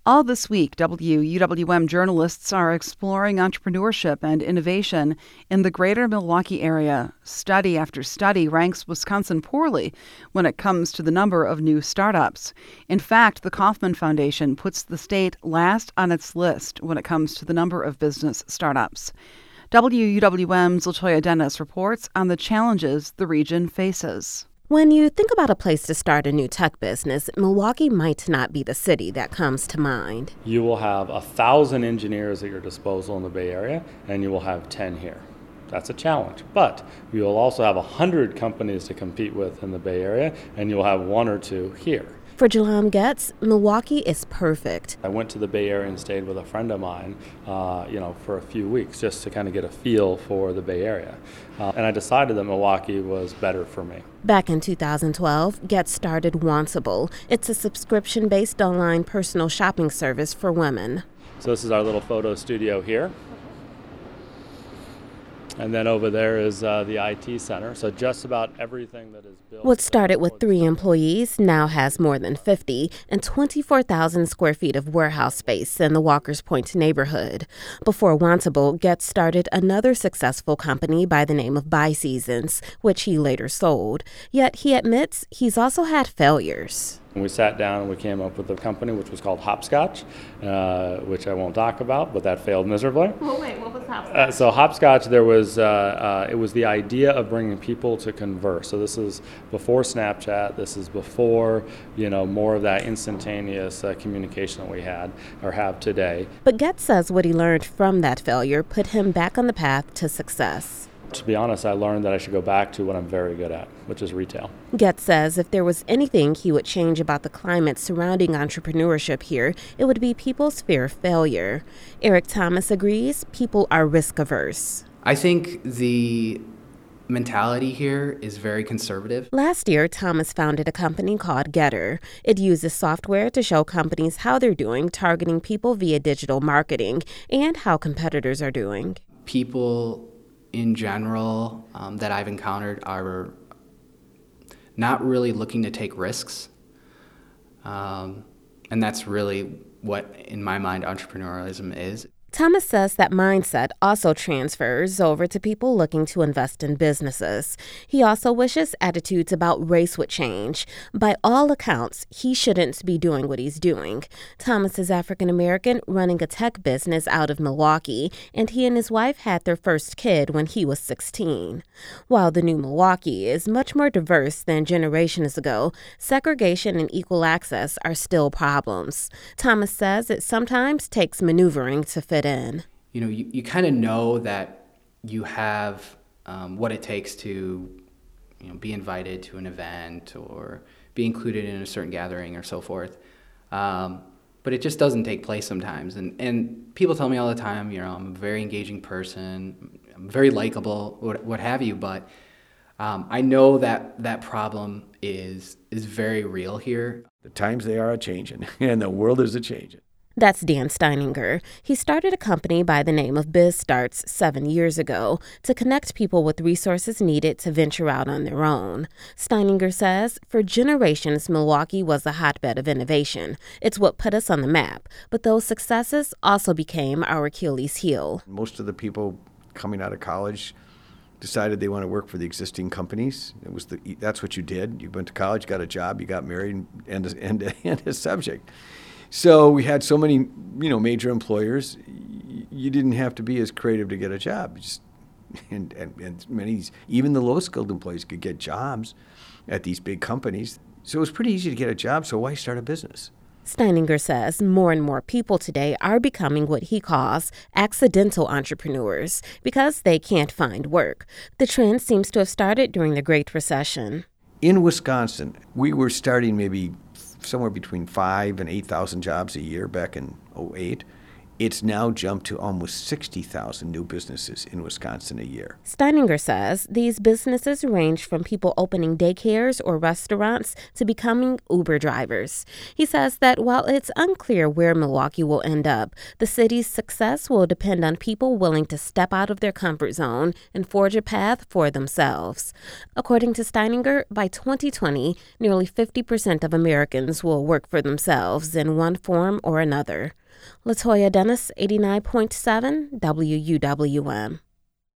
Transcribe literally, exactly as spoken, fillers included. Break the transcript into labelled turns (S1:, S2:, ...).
S1: All this week, W U W M journalists are exploring entrepreneurship and innovation in the greater Milwaukee area. Study after study ranks Wisconsin poorly when it comes to the number of new startups. In fact, the Kauffman Foundation puts the state last on its list when it comes to the number of business startups. W U W M's Latoya Dennis reports on the challenges the region faces.
S2: When you think about a place to start a new tech business, Milwaukee might not be the city that comes to mind.
S3: You will have a thousand engineers at your disposal in the Bay Area, and you will have ten here. That's a challenge. But you will also have one hundred companies to compete with in the Bay Area, and you'll have one or two here.
S2: For Jalam Getz, Milwaukee is perfect.
S3: I went to the Bay Area and stayed with a friend of mine, uh, you know, for a few weeks just to kind of get a feel for the Bay Area. Uh, and I decided that Milwaukee was better for me.
S2: Back in two thousand twelve, Getz started Wantsable. It's a subscription-based online personal shopping service for women.
S3: So this is our little photo studio here. And then over there is uh, the I T center. So just about everything that is built.
S2: What started with three employees now has more than fifty and twenty-four thousand square feet of warehouse space in the Walkers Point neighborhood. Before Wantsable, Getz started another successful company by the name of Buy Seasons, which he later sold. Yet he admits he's also had failures.
S3: We sat down and we came up with a company which was called Hopscotch, uh, which I won't talk about, but that failed miserably.
S2: Well, wait, what was Hopscotch?
S3: Uh, so Hopscotch, there was uh, uh, it was the idea of bringing people to converse. So this is before Snapchat. This is before you know more of that instantaneous uh, communication that we had or have today.
S2: But Getz says what he learned from that failure put him back on the path to success.
S3: To be honest, I learned that I should go back to what I'm very good at, which is retail.
S2: Getz says if there was anything he would change about the climate surrounding entrepreneurship here, it would be people's fear of failure. Eric Thomas agrees people are risk averse.
S4: I think the mentality here is very conservative.
S2: Last year, Thomas founded a company called Getter. It uses software to show companies how they're doing, targeting people via digital marketing, and how competitors are doing.
S4: People in general um, that I've encountered are not really looking to take risks. Um, and that's really what, in my mind, entrepreneurialism is.
S2: Thomas says that mindset also transfers over to people looking to invest in businesses. He also wishes attitudes about race would change. By all accounts, he shouldn't be doing what he's doing. Thomas is African American, running a tech business out of Milwaukee, and he and his wife had their first kid when he was sixteen. While the new Milwaukee is much more diverse than generations ago, segregation and equal access are still problems. Thomas says it sometimes takes maneuvering to fit in.
S4: You know, you, you kind of know that you have um, what it takes to, you know, be invited to an event or be included in a certain gathering or so forth. Um, but it just doesn't take place sometimes. And, and people tell me all the time, you know, I'm a very engaging person, I'm very likable, what, what have you, but um, I know that that problem is is very real here.
S5: The times they are a-changing, and the world is a-changing.
S2: That's Dan Steininger. He started a company by the name of BizStarts seven years ago to connect people with resources needed to venture out on their own. Steininger says, for generations, Milwaukee was a hotbed of innovation. It's what put us on the map. But those successes also became our Achilles heel.
S5: Most of the people coming out of college decided they want to work for the existing companies. It was the, that's what you did. You went to college, got a job, you got married, and and and a subject. So we had so many, you know, major employers. You didn't have to be as creative to get a job. Just, and, and, and many, even the low-skilled employees could get jobs at these big companies. So it was pretty easy to get a job, so why start a business?
S2: Steininger says more and more people today are becoming what he calls accidental entrepreneurs because they can't find work. The trend seems to have started during the Great Recession.
S5: In Wisconsin, we were starting maybe somewhere between five and eight thousand jobs a year back in oh eight, It's now jumped to almost sixty thousand new businesses in Wisconsin a year.
S2: Steininger says these businesses range from people opening daycares or restaurants to becoming Uber drivers. He says that while it's unclear where Milwaukee will end up, the city's success will depend on people willing to step out of their comfort zone and forge a path for themselves. According to Steininger, by twenty twenty, nearly fifty percent of Americans will work for themselves in one form or another. Latoya Dennis, eighty-nine point seven W U W M.